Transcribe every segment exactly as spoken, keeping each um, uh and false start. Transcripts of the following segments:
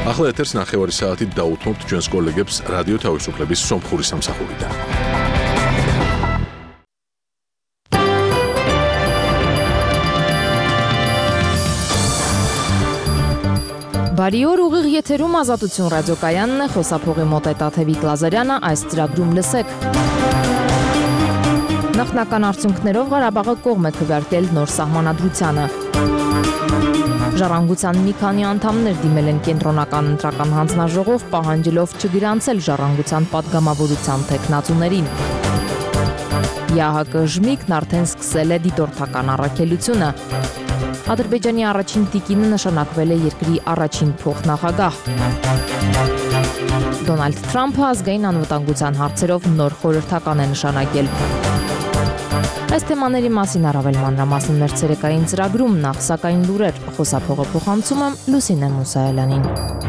ახლა ეთერს ნახევარი საათით დაუთმობთ ჩვენს კოლეგებს რადიო თავისუფლების სომხური სამსახურიდან. Բարի օր, ուղիղ եթերում Ազատություն ռադիոկայանն է, խոսափողի մոտ է Տաթևիկ Լազարյանը, այս ծրագրում լսեք. Նախնական արդյունքներով Ղարաբաղը կողմ է քվեարկել նոր սահմանադրությանը. Ժառանգության մի քանի անդամներ դիմել են կենտրոնական ընտրական հանձնաժողով, պահանջելով չգրանցել ժառանգության պատգամավորության թեկնածուներին. ԵԱՀԿ Ժմիկն արդեն սկսել է դիտորդական առաքելությունը. Ադրբեջանի առաջին տիկինը նշանակվել է երկրի առաջին փոխնախագահ. Դոնալդ Թրամփը ազգային անվտանգության հարցերով նոր խորհրդական է նշանակել. Այս թեմաների մասին առավել մանրամասն մեր ցերեկային ծրագրում, նախ սակայն լուրեր, խոսափողը փոխանցում եմ Լուսինե Մուսայելյանին.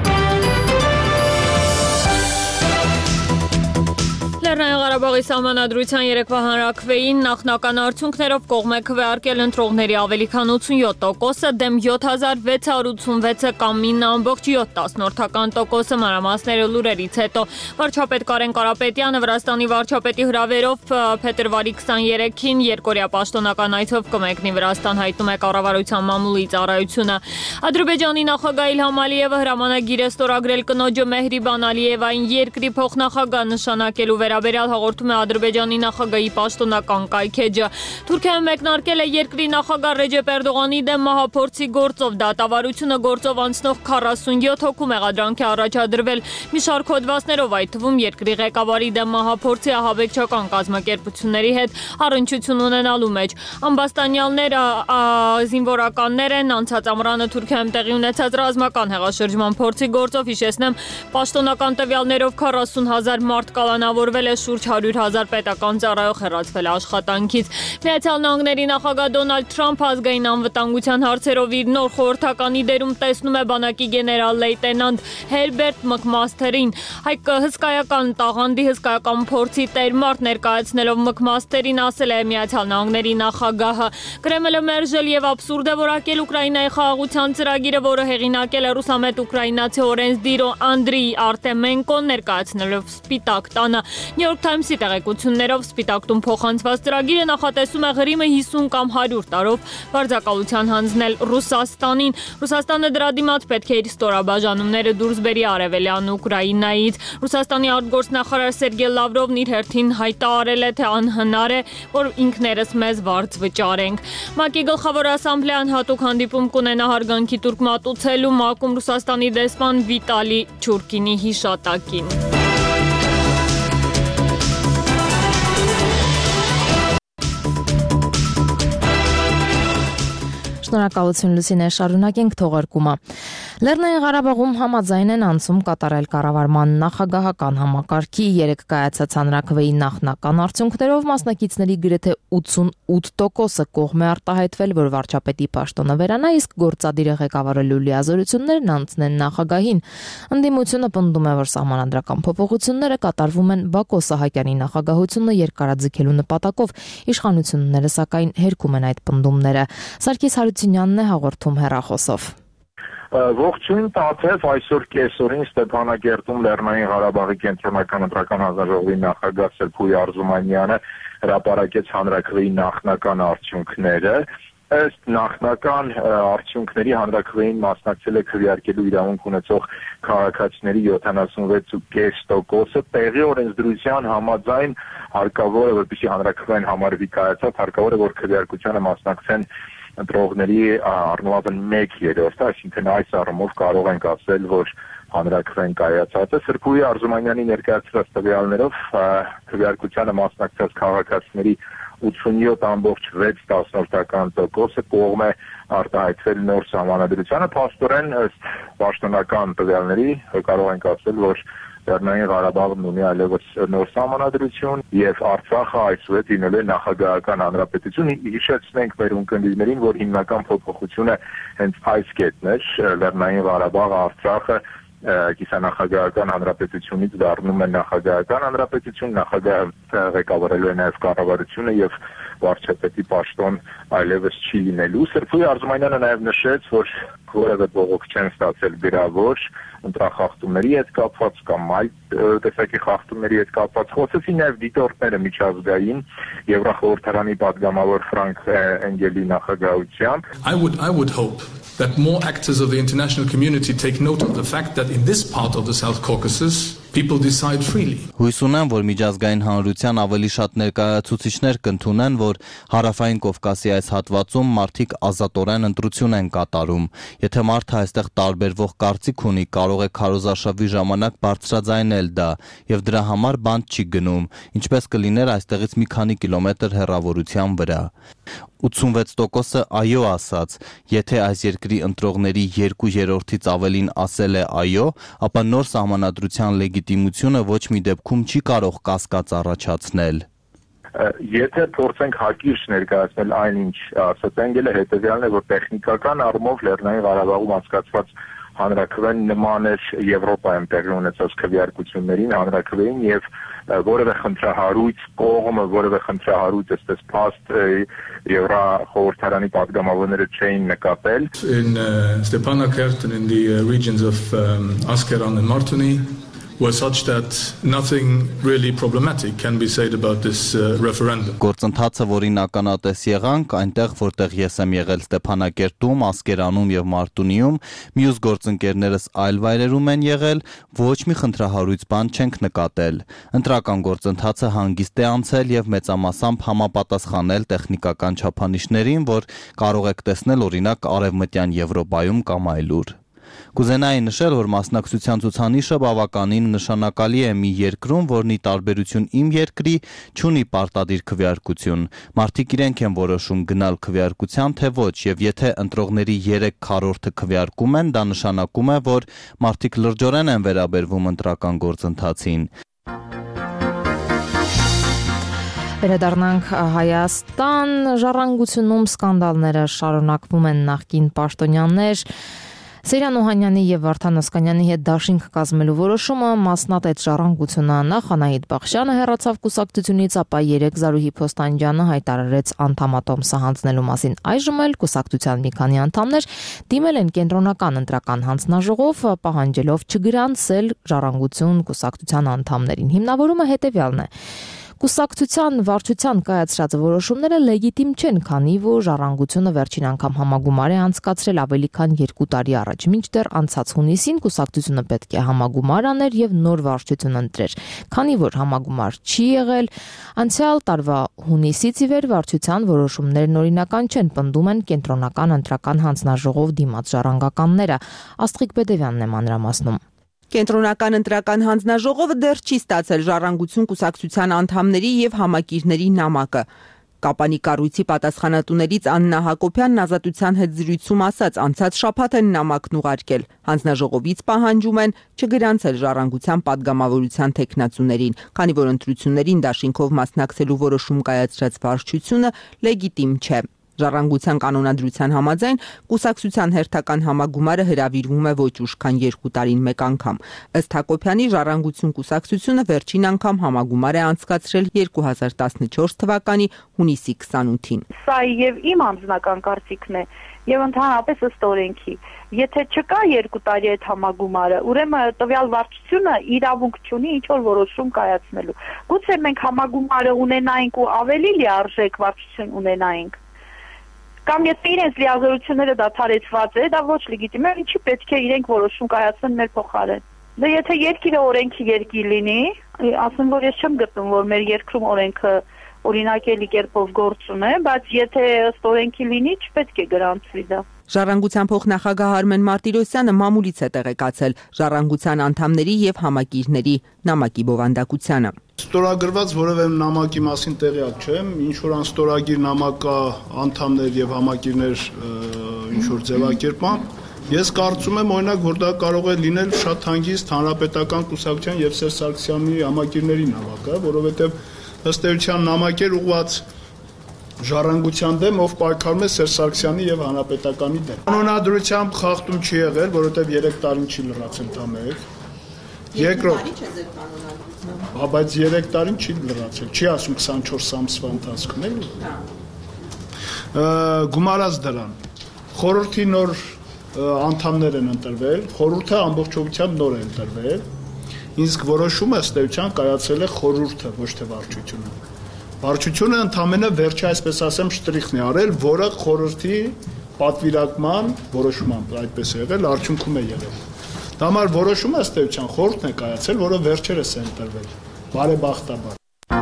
Լեռնային Ղարաբաղի սահմանադրության երեկվա հանրաքվեին նախնական արդյունքներով կողմ է քվեարկել ընտրողների ավելի քան ութսունյոթ տոկոսը, դեմ յոթ հազար վեց հարյուր ութսունվեցը կամ ինը ամբողջ յոթ տասնորդական տոկոսը մանրամասները լուրերից հետո։ Վարչապետ Կարեն Կարապետյանը Վրաստանի վարչապետի հրավերով փետրվարի քսաներեքին երկօրյա պաշտոնական այցով կմեկնի Վրաստան, հայտնում է կառավարության մամուլի ծառայությունը։ Ադրբեջանի նախագահ Իլհամ Ալիևը հրամանագիր է ստորագրել կնոջը Մեհրիբան Ալիևային երկրի փոխնախագահ նշանակելու վերաբերյալ հաղորդում է Ադրբեջանի նախագահի պաշտոնական կայքեջը։ Թուրքիայում մեկնարկել է երկրի նախագահ Ռեջեփ Էրդողանի դեմ մահափորձի գործով, դատավարությունը գործով անցնող քառասունյոթ հոգու մեղադրանքի առաջադրվել մի շարք հոդվածներով, այդ թվում երկրի ղեկավարի դեմ մահափորձի ահաբեկչական կազմակերպությունների հետ առնչություն ունենալու մեջ։ Ամբաստանյալները զինվորականներ են, անցած ամռանը Թուրքիայում տեղի ունեցած ռազմական հեղաշրջման փորձի գործով, հիշեցնեմ, պաշտոնական տվյալներով քառասուն հազար մարդ կալանավորվել է, շուրջ հարյուր հազար պետական ծառայող հեռացվել է աշխատանքից։ Միացյալ Նահանգների նախագահ Դոնալդ Թրամփը ազգային անվտանգության հարցերով իր նոր խորհրդականի դերում տեսնում է բանակի գեներալ լեյտենանտ Հերբերտ Մքմասթերին։ Հայ հսկայական տաղանդի, հսկայական փորձի տերմարդ ներկայացնելով Մքմասթերին ասել է Միացյալ Նահանգների նախագահը. Կրեմլը մերժել եւ աբսուրդ է որակել Ուկրաինայի խաղաղության ծրագիրը, որը հեղինակել է ռուսամետ ուկրաինացի օրենսդիր Անդրեյ Արտեմենկոն, ներկայացնելով Սպիտակ տանը։ New York Times-ի տեղեկություններով Սպիտակ տուն փոխանցված ծրագիրը նախատեսում է Ղրիմը հիսուն կամ հարյուր տարով վարձակալության հանձնել Ռուսաստանին։ Ռուսաստանը դրա դիմաց պետք է իր ստորաբաժանումները դուրս բերի արևելյան Ուկրաինայից։ Ռուսաստանի արտգործնախարար Սերգեյ Լավրովն իր հերթին հայտարարել է, թե անհնար է, որ ինքներս մեզ վարձ վճարենք։ ՄԱԿ-ի գլխավոր ասամբլեան հատուկ հանդիպում կունենա հարգանքի տուրք մատուցելու ՄԱԿ-ում Ռուսաստանի դեսպան Վիտալի Չուրկինի հիշատակին։ Շնորհակալություն Լուսինե, շարունակենք թողարկումը։ Լեռնային Ղարաբաղում համաձայն են անցում կատարել կառավարման նախագահական համակարգի երեք կայացած հանրաքվեի նախնական արդյունքներով մասնակիցների գրեթե ութսունութ տոկոսը կողմ է արտահայտվել, որ վարչապետի պաշտոնը վերանա, իսկ գործադիրը ղեկավարելու լիազորություններն անցնեն նախագահին։ Ընդդիմությունը պնդում է, որ սահմանադրական փոփոխությունները կատարվում են Բակո Սահակյանի նախագահությունը երկարաձգելու նպատակով, իշխանությունները սակայն հերքում են այդ պնդումները։ Սարգիս Հարությունյանն է հաղորդում հեռախոսով։ Ողջույն Տաթև, այսօր կեսօրին Ստեփանագերտում Լեռնային Ղարաբաղի կենտրոնական ընտրական հանձնաժողովի նախագահ Սերփուի Արզումանյանը հրապարակեց հանրաքվեի նախնական արդյունքները։ Ըստ նախնական արդյունքների հանրաքվեին մասնակցել է քվեարկելու իրավունք ունեցող քաղաքացիների յոթանասունվեց կόμμα պենս տոկոսը, տեղի օրենսդրության համաձայն հարկավոր է, որպեսզի հանրաքվեն համարվի կայացած, հարկավոր է, որ քվեարկությանը մասնակցեն ընտրողների առնվազն մեկ երրորդը, այսինքն այս առումով կարող ենք ասել, որ հանրաքվեն կայացած է։ Սրբուի Արզումանյանի ներկայացրած տվյալներով քվեարկությանը մասնակցած քաղաքացիների ութսունյոթ ամբողջ վեց տասնորդական տոկոսը կողմ է արտահայտվել նոր սահմանադրությանը, փաստորեն ըստ պաշտոնական տվյալների կարող ենք ասել, որ Լեռնային Ղարաբաղն ունի այլևս նոր սահմանադրություն եւ Արցախը այսուհետ լինել է նախագահական հանրապետություն։ Հիշեցնենք մեր ունկնդիրներին, որ հիմնական փոփոխությունը հենց այս կետն էր, Լեռնային Ղարաբաղը, Արցախը կիսանախագահական հանրապետությունից դառնում է նախագահական հանրապետություն, նախագահը ղեկավարելու է նաև կառավարությունը եւ վարչապետի պաշտոն այլևս չի լինելու։ Սրբույր Արզումանյանը նաև նշեց, որ որևէ բողոք չեն ստացել գրավոր ընտրախախտումների հետ կապված կամ այլ տեսակի խախտումների հետ կապված։ Խոսեցին նաև դիտորդները միջազգային Եվրախորհրդարանի պատգամավոր Ֆրանկ Էնգելի նախագահությամբ։ I would I would hope that more actors of the international community take note of the fact that in this part of the South Caucasus people decide freely. Հույս ունեմ, որ միջազգային հանրության ավելի շատ ներկայացուցիչներ կընդունեն, որ հարավային Կովկասի այս հատվածում մարդիկ ազատորեն ընտրություն են կատարում։ Եթե մարդը այստեղ տարբերվող կարծիք ունի, կարող է քարոզարշավի ժամանակ բարձրաձայնել դա, եւ դրա համար բանտ չի գնում, ինչպես կլիներ այստեղից մի քանի կիլոմետր հեռավորության վրա։ ութսունվեց տոկոսը այո ասաց, եթե այս երկրի ընտրողների երկու երրորդից ավելին ասել է այո, ապա նոր սահմանադրության լեգիտիմությունը ոչ մի դեպքում չի կարող կասկած առաջացնել։ Եթե փորձենք հակիրճ ներկայացնել այնինչ ասաց Էնգելը, հետևյալն է, որ տեխնիկական առումով Լեռնային Ղարաբաղում անցկացված հանրաքվեն նման էր Եվրոպայում տեղի ունեցած քվեարկություններին, հանրաքվեին եւ որևէ խնդրահարույց կողմը, որևէ խնդրահարույց այսպես փաստ Եվրախորհրդարանի պատգամավորները չէին նկատել։ In uh, Stepanakert and in the uh, regions of um, Askeran and Martuni were such that nothing really problematic can be said about this uh, referendum. Գործընթացը, որին ականատես եղանք, այնտեղ, որտեղ ես եմ եղել Ստեփանակերտում, Ասկերանում եւ Մարտունիում, մյուս գործընկերներս այլ վայրերում են եղել, ոչ մի խնդրահարույց բան չենք նկատել։ Ընտրական գործընթացը հանգիստ է անցել եւ մեծամասամբ համապատասխանել տեխնիկական չափանիշներին, որ կարող եք տեսնել օրինակ Արևմտյան Եվրոպայում կամ այլուր։ Կուզենայի նշել, որ մասնակցության ցուցանիշը բավականին նշանակալի է մի երկրում, որն ի տարբերություն իմ երկրի չունի պարտադիր քվեարկություն։ Մարդիկ իրենք են որոշում գնալ քվեարկության, թե ոչ, եւ եթե ընտրողների երեք քառորդը քվեարկում են, դա նշանակում է, որ մարդիկ լրջորեն են վերաբերվում ընտրական գործընթացին։ Վերադառնանք Հայաստան, ժառանգությունում սկանդալները շարունակվում են նախկին պաշտոնյաներ Սերյան Օհանյանի եւ Վարդան Օսկանյանի հետ դաշինք կազմելու որոշումը մասնատեց ժառանգությունը նախ Անահիտ Բախշյանը հեռացավ կուսակցությունից, ապա երեք Զարուհի Փոստանջյանը հայտարարեց անդամատոմսը հանձնելու մասին։ Այժմ էլ կուսակցության մի քանի անդամներ դիմել են կենտրոնական ընտրական հանձնաժողով, պահանջելով չգրանցել ժառանգություն կուսակցության անդամներին։ Հիմնավորումը հետեւյալն է. Կուսակցության վարչության կայացրած որոշումները լեգիտիմ չեն, քանի որ ժառանգությունը վերջին անգամ համագումար է անցկացրել ավելի քան երկու տարի առաջ։ Մինչդեռ անցած հունիսին կուսակցությունը պետք է համագումար աներ եւ նոր վարչություն ընտրեր։ Քանի որ համագումար չի եղել, անցյալ տարվա հունիսից ի վեր վարչության որոշումներն օրինական չեն, պնդում են կենտրոնական ընտրական հանձնաժողով դիմաց ժառանգականները։ Աստղիկ Բեդևյանն է մանրամասնում։ Կենտրոնական ընտրական հանձնաժողովը դեռ չի ստացել ժառանգություն կուսակցության անդամների եւ համակիրների նամակը։ Կապանի կառույցի պատասխանատուներից Աննա Հակոբյանն Ազատության հետ զրույցում ասաց, անցած շաբաթ են նամակն ուղարկել։ Հանձնաժողովից պահանջում են չգրանցել ժառանգության падգամավորության տեխնացուներին, քանի որ ընտրություններին դաշինքով մասնակցելու որոշում կայացրած վարչությունը լեգիտիմ չէ։ Ժառանգության կանոնադրության համաձայն կուսակցության հերթական համագումարը հրավիրվում է ոչ ուշ քան երկու տարին մեկ անգամ։ Ըստ Հակոբյանի ժառանգություն կուսակցությունը վերջին անգամ համագումար է անցկացրել երկու հազար տասնչորս թվականի հունիսի քսանութին։ Սա եւ իմ անձնական կարծիքն է եւ ընդհանրապես ըստ օրենքի։ Եթե չկա երկու տարի այդ համագումարը, ուրեմն տվյալ վարչությունը իրավունք չունի ինչ որ որոշում կայացնելու։ Գուցե մենք համագումարը ունենայինք ու ավելի լիարժեք վարչություն ունենայինք։ Կամ եթե իրենց լիազորությունները դադարեցված է, դա ոչ լեգիտիմ է, ինչի պետք է իրենք որոշում կայացնեն մեր փոխարեն։ Դե եթե երկիրը օրենքի երկիր լինի, ասեմ որ ես չեմ գտնում, որ մեր երկրում օրենքը օրինակելի կերպով գործում է, բայց եթե ըստ օրենքի լինի, չպետք է գրանցվի դա։ Ժառանգության փոխնախագահ Արմեն Մարտիրոսյանը մամուլից է տեղեկացել ժառանգության անդամների եւ համակիրների նամակի բովանդակությանը։ Ստորագրված որևէ նամակի մասին տեղյակ չեմ, ինչ որ անստորագիր նամակա անդամներ եւ համակիրներ ինչ որ ձևակերպամբ, ես կարծում եմ օրինակ, որ դա կարող է լինել շատ հանգիստ հանրապետական կուսակցության եւ Սերժ Սարգսյանի համակիրների նամակը, որովհետեւ ըստ էության նամակեր ուղված ժառանգության դեմ, ով պայքարում է Սերժ Սարգսյանի եւ հանրապետականի դեմ։ Կանոնադրությամբ խախտում չի եղել, որովհետեւ երեք տարին չի լրացել դա մեկ։ Երկրորդ Հա, բայց երեք տարին չի լրացել, չի ասում քսանչորս ամսվա ընթացքում էլի։ Գումարած դրան, խորհրդի նոր անդամներ են ընտրվել, խորհուրդը ամբողջությամբ նոր է ընտրվել, իսկ որոշումը ըստ էության կայացել է խորհուրդը, ոչ թե վարչությունը։ Վարչությունը ընդամենը վերջը, այսպես ասեմ, շտրիխն է արել, որը խորհրդի պատվիրակման որոշմամբ այդպես է եղել, արդյունքում է եղել։ Դա համար որոշումը ըստ էության խորհուրդն է կայացել, որը վերջերս է ընտրվել։ Բարեբախտաբար։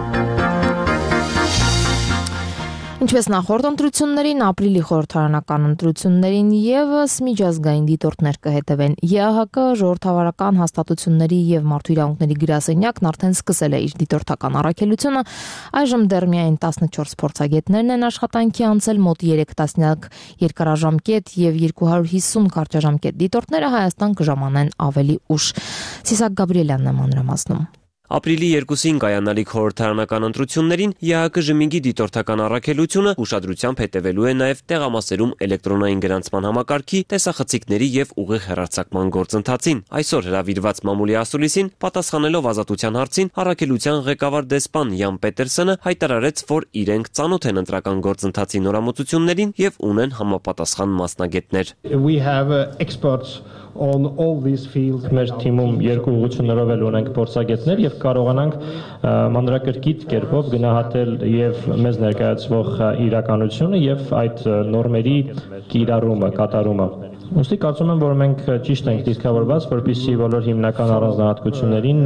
Ինչպես նախորդ ընտրություններին, ապրիլի խորհրդարանական ընտրություններին եւս միջազգային դիտորդներ կհետևեն։ ԵԱՀԿ ժողովրդավարական հաստատությունների եւ մարդու իրավունքների գրասենյակն արդեն սկսել է իր դիտորդական առաքելությունը։ Այժմ դեռ միայն տասնչորս փորձագետներն են աշխատանքի անցել, մոտ երեք տասնյակ երկարաժամկետ եւ երկու հարյուր հիսուն կարճաժամկետ դիտորդները Հայաստան կժամանեն ավելի ուշ։ Սիսակ Գաբրիելյանն է մանրամասնում։ Ապրիլի երկուսին կայանալիք խորհրդարանական ընտրություններին ԵԱՀԿ ժմինգի դիտորդական առաքելությունը ուշադրությամբ հետևելու է նաև տեղամասերում էլեկտրոնային գրանցման համակարգի, տեսախցիկների եւ ուղիղ հեռարձակման գործընթացին։ Այսօր հրավիրված մամուլի ասուլիսին պատասխանելով ազատության հարցին առաքելության ղեկավար դեսպան Յան Պետերսոնը հայտարարեց, որ իրենք ծանոթ են ընտրական գործընթացի նորամուծություններին եւ ունեն համապատասխան մասնագետներ։ We have uh, experts on all these fields. Մեր թիմում երկու ուղղություններով էլ ունենք փորձագետներ եւ կարողանանք մանրակրկիտ կերպով գնահատել եւ մեզ ներկայացվող իրականությունը եւ այդ նորմերի կիրառումը, կատարումը։ Ուստի կարծում եմ, որ մենք ճիշտ ենք դիսկավորված, որպեսզի բոլոր հիմնական առանձնահատկություններին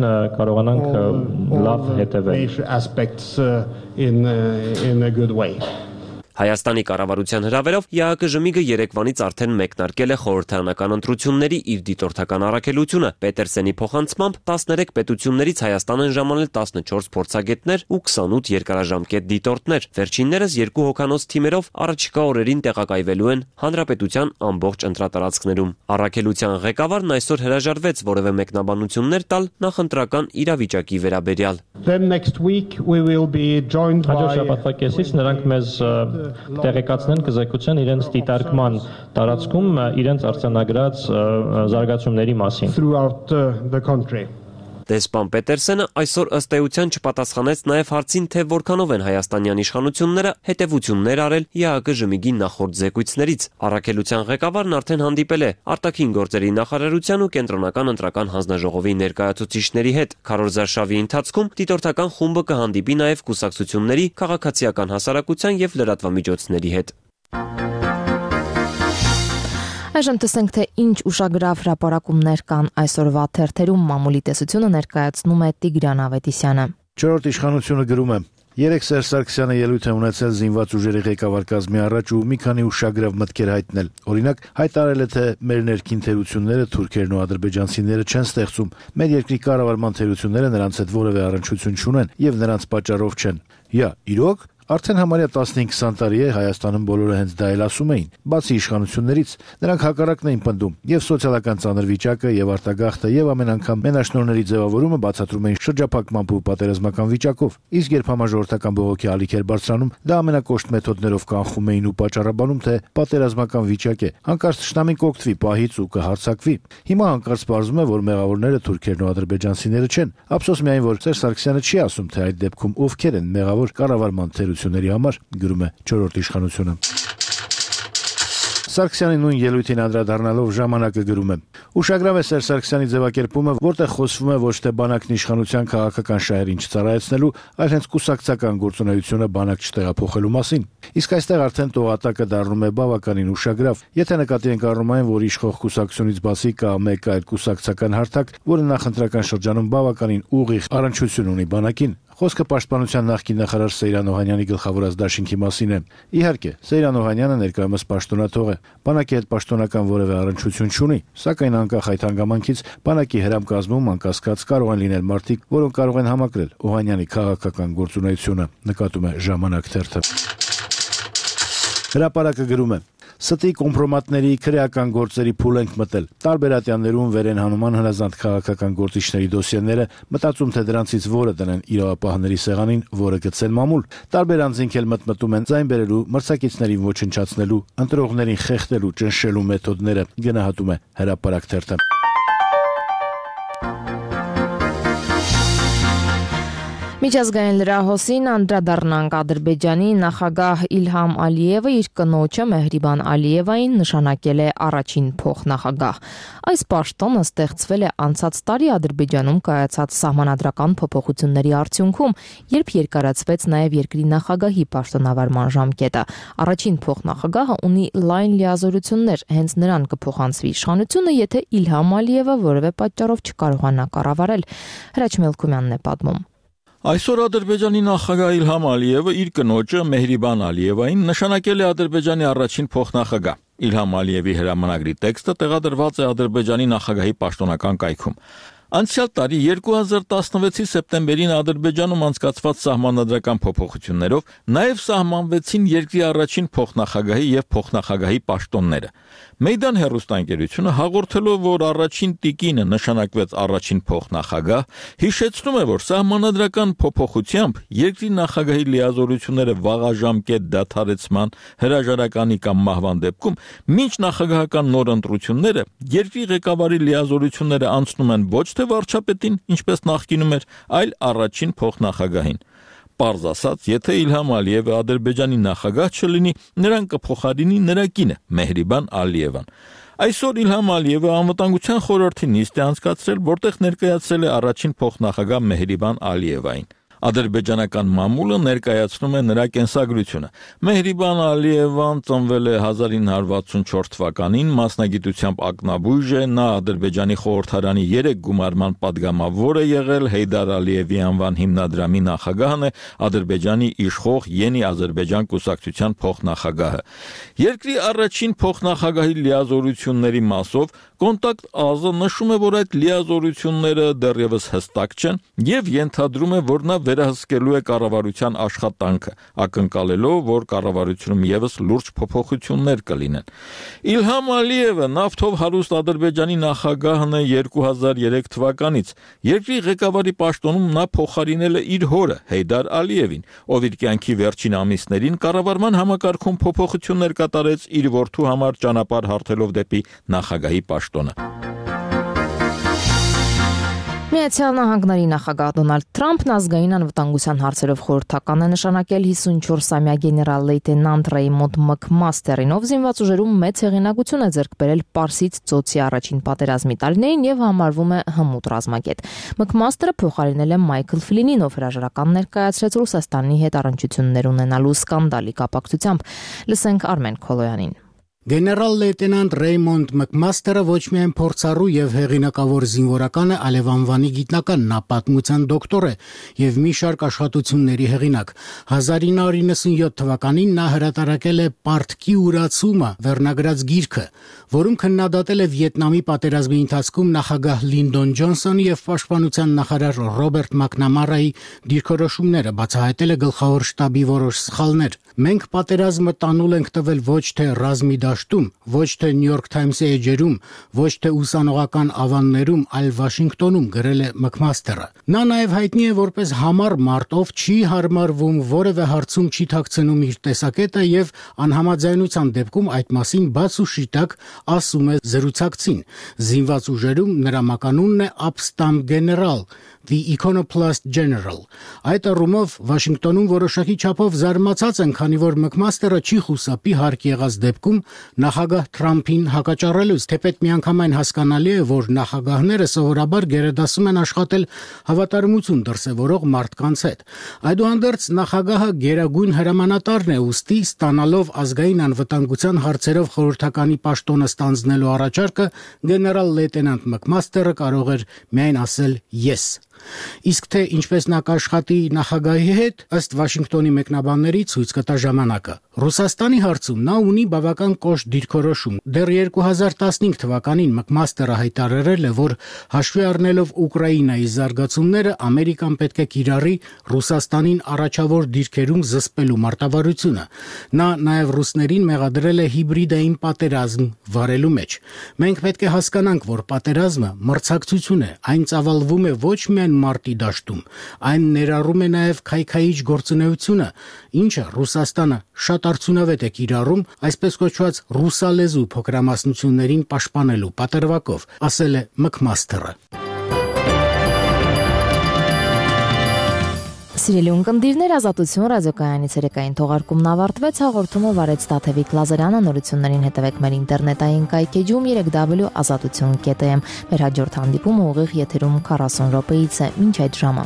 կարողանանք լավ հետևել։ Aspects in in a good way. Հայաստանի կառավարության հրավերով ԵԱՀԿ ժմիգը երեկվանից արդեն մեկնարկել է խորհրդարանական ընտրությունների իր դիտորդական առաքելությունը։ Պետերսենի փոխանցմամբ տասներեք պետություններից Հայաստան են ժամանել տասնչորս փորձագետներ ու քսանութ երկարաժամկետ դիտորդներ։ Վերջիններս երկու հոգանոց թիմերով առաջիկա օրերին տեղակայվելու են հանրապետության ամբողջ ընտրատարածքներում։ Առաքելության ղեկավարն այսօր հրաժարվեց որևէ մեկնաբանություններ տալ նախընտրական իրավիճակի վերաբերյալ։ Then next week we will be joined by Հաջորդ շաբաթվա կեսից նրանք մեզ տեղեկացնեն կզեկուցեն իրենց դիտարկման տարածքում իրենց արձանագրած զարգացումների մասին throughout the country. Դեսպան Պետերսոնը այսօր ըստ էության չպատասխանեց նաև հարցին, թե որքանով են հայաստանյան իշխանությունները հետևություններ արել ԵԱՀԿ ժմիգի նախորդ զեկույցներից։ Առաքելության ղեկավարն արդեն հանդիպել է արտաքին գործերի նախարարության ու կենտրոնական ընտրական հանձնաժողովի ներկայացուցիչների հետ։ Քարոզարշավի ընթացքում դիտորդական խումբը կհանդիպի նաև կուսակցությունների, քաղաքացիական հասարակության եւ լրատվամիջոցների հետ։ Այժմ տեսենք, թե ինչ ուշագրավ հրապարակումներ կան այսօրվա թերթերում մամուլի տեսությունը ներկայացնում է Տիգրան Ավետիսյանը։ Չորրորդ իշխանությունը գրում է. Երեք Սերժ Սարգսյանը ելույթ է ունեցել զինված ուժերի ղեկավար կազմի առաջ ու մի քանի ուշագրավ մտքեր հայտնել։ Օրինակ, հայտարարել է, թե մեր ներքին թերությունները թուրքերն ու ադրբեջանցիները չեն ստեղծում։ Մեր երկրի կառավարման թերությունները նրանց հետ որևէ առնչություն չունեն եւ նրանց պատճառով չեն։ Յա, իրոք Արդեն համարյա տասնհինգ-քսան տարի է Հայաստանում բոլորը հենց դա էլ ասում էին, բացի իշխանություններից, նրանք հակառակն էին պնդում, եւ սոցիալական ծանր վիճակը, եւ արտագաղթը, եւ ամեն անգամ մենաշնորհների ձևավորումը բացատրում էին շրջափակման ու պատերազմական վիճակով։ Իսկ երբ համաժողովրդական բողոքի ալիք էր բարձրանում, դա ամենակոշտ մեթոդներով կանխում էին ու պատճառաբանում, թե պատերազմական վիճակ է, հանկարծ թշնամին կօգտվի պահից ու կհարձակվի։ Հիմա հանկարծ պարզվում է, որ մեղավորները թուրքերն ու ադրբեջանցիները չեն։ Ափսոս միայն, որ Սերժ Սարգսյանը չի ասում, թե այդ դեպքում ովքեր են մեղավոր կառավարման թերությունների համար, գրում է չորրորդ իշխանությունը։ Սարգսյանի նույն ելույթին անդրադառնալով ժամանակը գրում է. Ուշագրավ է Սերժ Սարգսյանի ձևակերպումը, որտեղ խոսվում է ոչ թե բանակն իշխանության քաղաքական շահերին չծառայեցնելու, այլ հենց կուսակցական գործունեությունը բանակ չտեղափոխելու մասին։ Իսկ այստեղ արդեն տողատակը դառնում է բավականին ուշագրավ, եթե նկատի ենք առնում այն, որ իշխող կուսակցությունից բացի կա մեկ այլ կուսակցական հարթակ, որը նախընտրական շրջանում բավականին ուղիղ առնչություն ունի բանակին։ Խոսքը պաշտպանության նախկին նախարար Սեյրան Օհանյանի գլխավորած դաշինքի մասին է։ Իհարկե, Սեյրան Օհանյանը ներկայումս պաշտոնաթող է, բանակի հետ պաշտոնական որևէ առնչություն չունի, սակայն անկախ այդ հանգամանքից բանակի հրամկազմում անկասկած կարող են լինել մարդիկ, որոնք կարող են համակրել Օհանյանի քաղաքական գործունեությունը, նկատում է Ժամանակ թերթը։ Հրապարակը գրում է. Ստի կոմպրոմատների քրեական գործերի փուլ ենք մտել։ Տարբեր ատյաններում վեր են հանում հնազանդ քաղաքական գործիչների դոսիեները, մտածում թե դրանցից որը դնեն իրավապահների սեղանին, որը գցեն մամուլ։ Տարբեր անձինք էլ մտմտում են ձայն բերելու, մրցակիցներին ոչնչացնելու, ընտրողներին խեղդելու, ճնշելու մեթոդները, գնահատում է Հրապարակ թերթը։ Միջազգային լրահոսին անդրադառնանք Ադրբեջանի նախագահ Իլհամ Ալիևը իր կնոջը Մեհրիբան Ալիևային նշանակել է առաջին փոխնախագահ։ Այս պաշտոնը ստեղծվել է անցած տարի Ադրբեջանում կայացած սահմանադրական փոփոխությունների արդյունքում, երբ երկարացվեց նաև երկրի նախագահի պաշտոնավարման ժամկետը։ Առաջին փոխնախագահը ունի լայն լիազորություններ, հենց նրան կփոխանցվի իշխանությունը, եթե Իլհամ Ալիևը որևէ պատճառով չկարողանա կառավարել։ Հրաչ Մելքումյանն է պատմում։ Այսօր Ադրբեջանի նախագահ Իլհամ Ալիևը իր կնոջը Մեհրիբան Ալիևային նշանակել է Ադրբեջանի առաջին փոխնախագահ։ Իլհամ Ալիևի հրամանագրի տեքստը տեղադրված է Ադրբեջանի նախագահի պաշտոնական կայքում։ Անցյալ տարի երկու հազար տասնվեցի սեպտեմբերին Ադրբեջանում անցկացված սահմանադրական փոփոխություններով նաև սահմանվեցին երկրի առաջին փոխնախագահի եւ փոխնախագահի պաշտոնները։ Մեյդան հեռուստաընկերությունը հաղորդելով, որ առաջին տիկինը նշանակվեց առաջին փոխնախագահ, հիշեցնում է, որ սահմանադրական փոփոխությամբ երկրի նախագահի լիազորությունները վաղաժամկետ դադարեցման, հրաժարականի կամ մահվան դեպքում մինչ նախագահական նոր ընտրությունները երկրի ղեկավարի լիազորությունները անցնում են ոչ թե վարչապետին, ինչպես նախկինում էր, այլ առաջին փոխնախագահին։ Պարզ ասած, եթե Իլհամ Ալիևը Ադրբեջանի նախագահ չլինի, նրան կփոխարինի նրա կինը Մեհրիբան Ալիևան։ Այսօր Իլհամ Ալիևը անվտանգության խորհրդի նիստ է անցկացրել, որտեղ ներկայացրել է առաջին փոխնախագահ Մեհրիբան Ալիևային։ Ադրբեջանական մամուլը ներկայացնում է նրա կենսագրությունը։ Մեհրիբան Ալիևան ծնվել է հազար ինը հարյուր վաթսունչորդ թվականին, մասնագիտությամբ ակնաբույժ է, նա Ադրբեջանի խորհրդարանի երեք գումարման падգամավոր է եղել, Հեյդար Ալիևի անվան հիմնադրամի նախագահն է, Ադրբեջանի իշխող Յենի Ադրբեջան կուսակցության փոխնախագահը։ Երկրի առաջին փոխնախագահի լիազորությունների մասով Կոնտակտ ազը նշում է, որ այդ լիազորությունները դեռևս հստակ չեն եւ ենթադրում է, որ նա վերահսկելու է կառավարության աշխատանքը, ակնկալելով, որ կառավարությունում եւս լուրջ փոփոխություններ կլինեն։ Իլհամ Ալիևը նավթով հարուստ Ադրբեջանի նախագահն է երկու հազար երեք թվականից։ Երկրի ղեկավարի պաշտոնում նա փոխարինել է իր հորը Հեյդար Ալիևին, ով իր կյանքի վերջին ամիսներին կառավարման համակարգում փոփոխություններ կատարեց իր որդու համար ճանապարհ հարթելով դեպի նախագահի պաշտոնը։ Միացյալ Նահանգների նախագահ Դոնալդ Թրամփն ազգային անվտանգության հարցերով խորհրդական է նշանակել հիսունչորսամյա գեներալ լեյտենանտ Ռեյմոնդ Մքմաստերին, ով զինված ուժերում մեծ հեղինակություն է ձեռք բերել Պարսից ծոցի առաջին պատերազմի տարիներին եւ համարվում է հմուտ ռազմագետ։ Մքմաստերը փոխարինել է Մայքլ Ֆլինին, ով հրաժարական ներկայացրեց Ռուսաստանի հետ առնչություններ ունենալու սկանդալի կապակցությամբ։ Լսենք Արմեն Քոլոյանին։ Գեներալ լեյտենանտ Ռեյմոնդ Մքմաստերը ոչ միայն փորձառու եւ հեղինակավոր զինվորական է, այլև անվանի գիտնական, նա պատմության դոկտոր է եւ մի շարք աշխատությունների հեղինակ։ հազար ինը հարյուր իննսունյոթ թվականին նա հրատարակել է Պարտքի ուրացումը վերնագրած գիրքը, որում քննադատել է Վիետնամի պատերազմի ընթացքում նախագահ Լինդոն Ջոնսոնի եւ պաշտպանության նախարար Ռոբերտ Մակնամարայի դիրքորոշումները, բացահայտել է գլխավոր շտաբի որոշ սխալներ։ Մենք պատերազմը տանուլ ենք տվել ոչ թե ռազմի դաշտում, ոչ թե Նյու Յորք Թայմսի էջերում, ոչ թե ուսանողական ավաններում, այլ Վաշինգտոնում, գրել է Մքմաստերը։ Նա նաև հայտնի է որպես համառ մարդ, ով չի հարմարվում, որևէ հարցում չի թաքցնում իր տեսակետը եւ անհամաձայնության դեպքում այդ մասին բաց ու շիտակ ասում է զրուցակցին։ Զինված ուժերում նրա մականունն է Upstamp General, the Iconoclast General։ Այդ առումով Վաշինգտոնում որոշակի չափով զարմացած են, քանի որ Մքմաստերը չի խուսափի հարկ եղած դեպքում նախագահ Թրամփին հակաճառելուց, թեպետ միանգամայն հասկանալի է, որ նախագահները սովորաբար գերադասում են աշխատել հավատարմություն դրսևորող մարդկանց հետ։ Այդուհանդերձ նախագահը գերագույն հրամանատարն է, ուստի ստանալով ազգային անվտանգության հարցերով խորհրդականի պաշտոնը ստանձնելու առաջարկը, գեներալ լեյտենանտ Մքմաստերը կարող էր միայն ասել yes։ Իսկ թե ինչպես նա կաշխատի նախագահի հետ, ըստ Վաշինգտոնի մեկնաբանների ցույց կտա ժամանակը։ Ռուսաստանի հարցում նա ունի բավական կոշտ դիրքորոշում։ Դեռ երկու հազար տասնհինգ թվականին Մքմաստերը հայտարարել է, որ հաշվի առնելով Ուկրաինայի զարգացումները, Ամերիկան պետք է կիրառի Ռուսաստանին առաջավոր դիրքերում զսպելու մարտավարությունը։ Նա նաև ռուսներին մեղադրել է հիբրիդային պատերազմ վարելու մեջ։ Մենք պետք է հասկանանք, որ պատերազմը մրցակցություն է, այն ծավալվում է ոչ միայն մարտի դաշտում, այն ներառում է նաև քայքայիչ գործունեությունը, ինչը Ռուսաստանը շատ արդյունավետ է կիրառում այսպես կոչված ռուսալեզու փոքրամասնություններին պաշտպանելու պատրվակով, ասել է Մքմաստերը։ Սիրելի ունկնդիրներ, Ազատություն ռադիոկայանից երեկային թողարկումն ավարտվեց, հաղորդումը վարեց Տաթևիկ Լազարյանը, նորություններին հետևեք մեր ինտերնետային կայքեջում երեք w ազատություն կետ am։ Մեր հաջորդ հանդիպումը ուղիղ եթերում քառասուն րոպեից է, մինչ այդ ժամը։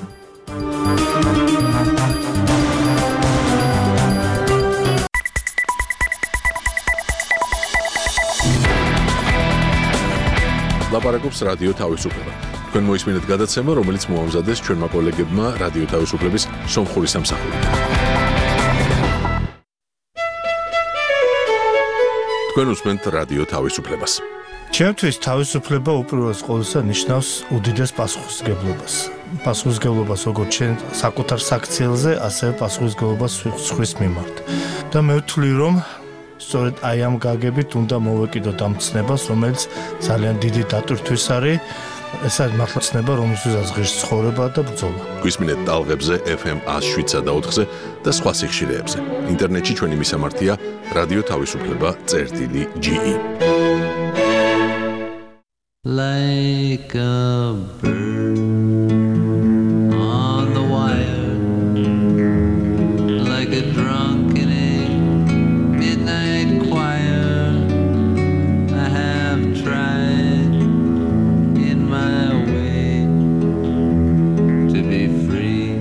Լապարակոպս ռադիո თავისუფლება თქვენ მოისმინეთ გადაცემა, რომელიც მოამზადეს ჩვენმა კოლეგებმა რადიო თავისუფლების სომხური სამსახურით. თქვენ უსმენთ რადიო თავისუფლებას. ჩემთვის თავისუფლება უპირველეს ყოვლისა ნიშნავს უდიდეს პასუხისმგებლობას. პასუხისმგებლობას როგორც ჩვენ საკუთარ საქციელზე, ასევე პასუხისმგებლობას სხვის მიმართ. და მე ვთვლი, რომ სწორედ აი ამ გაგებით უნდა მოვეკიდოთ ამ ცნებას, რომელიც ძალიან დიდი დატვირთვის არის. ეს არის მართლა ცნება, რომელსაც ღირს ცხოვრება და ბრძოლა. გვისმინეთ ტალღებზე F M one oh seven და ოთხზე და სხვა სიხშირეებზე. ინტერნეტში ჩვენი მისამართია რადიო თავისუფლება წერტილი G E. Like a bird on the wire, like a drunk in a midnight choir, I have tried in my way to be free,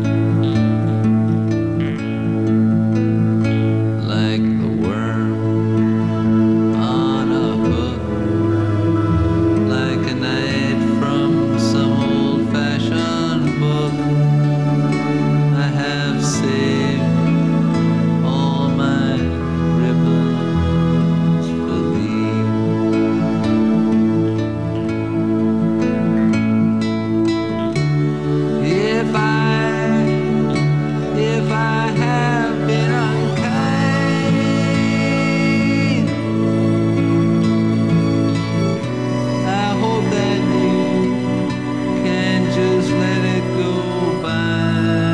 like the worm on a hook, like a night from some old-fashioned book. I have saved all my ribbons for thee. If I, if I have been unkind, I hope that you can just let it go by.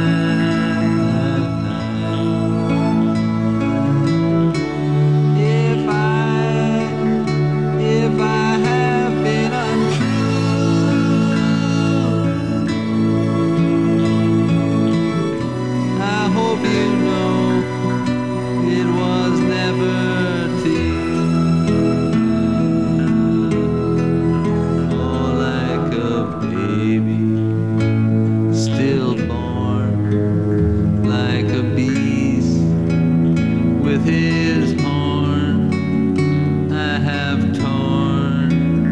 If I, if I have been untrue, I hope you know it was never to you. Oh, like a baby stillborn, like a beast with his horn, I have torn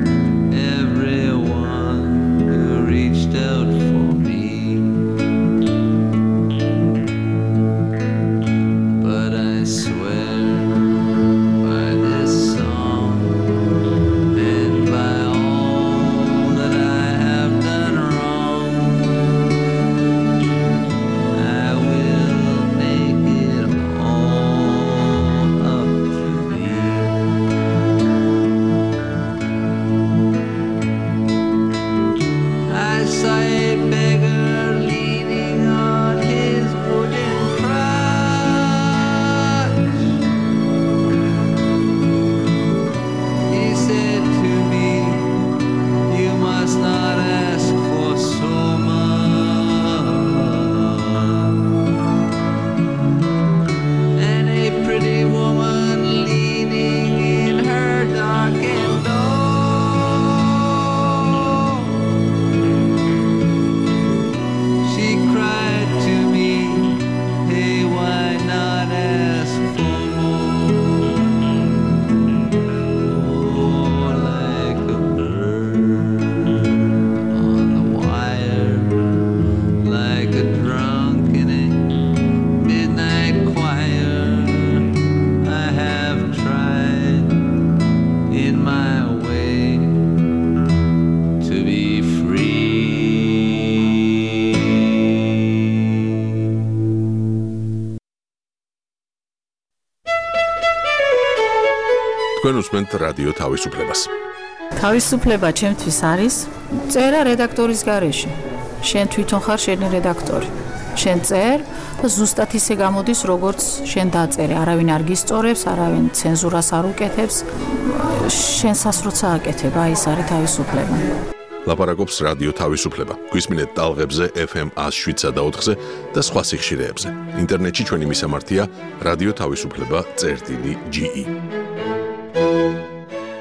everyone who reached out for me. But I swear by this song and by all that I have done wrong, I will make it all up to thee. I saw a beggar leaning on his wooden crutch. He said to me, "You must not ask for so much." And a pretty woman leaning in her darkened door, she cried to me, "Hey, why not ask for more?" Oh, like a bird on the wire, like a drunk in a midnight choir, I have tried in my way to be free. თქვენ უსმენთ რადიო თავისუფლებას. თავისუფლება ჩემთვის არის წერა რედაქტორის გარეშე. შენ თვითონ ხარ შენი რედაქტორი. შენ წერ და ზუსტად ისე გამოდის, როგორც შენ დაწერე. არავინ არ გისწორებს, არავინ ცენზურას არ უკეთებს. შენ სასროცა აკეთებ, აი ეს არის თავისუფლება. ლაპარაკობს რადიო თავისუფლება. გვისმინეთ ტალღებზე ეფ ემ one oh seven და ოთხზე და სხვა სიხშირეებზე. ინტერნეტში ჩვენი მისამართია რადიო თავისუფლება წერტილი ჯი ი.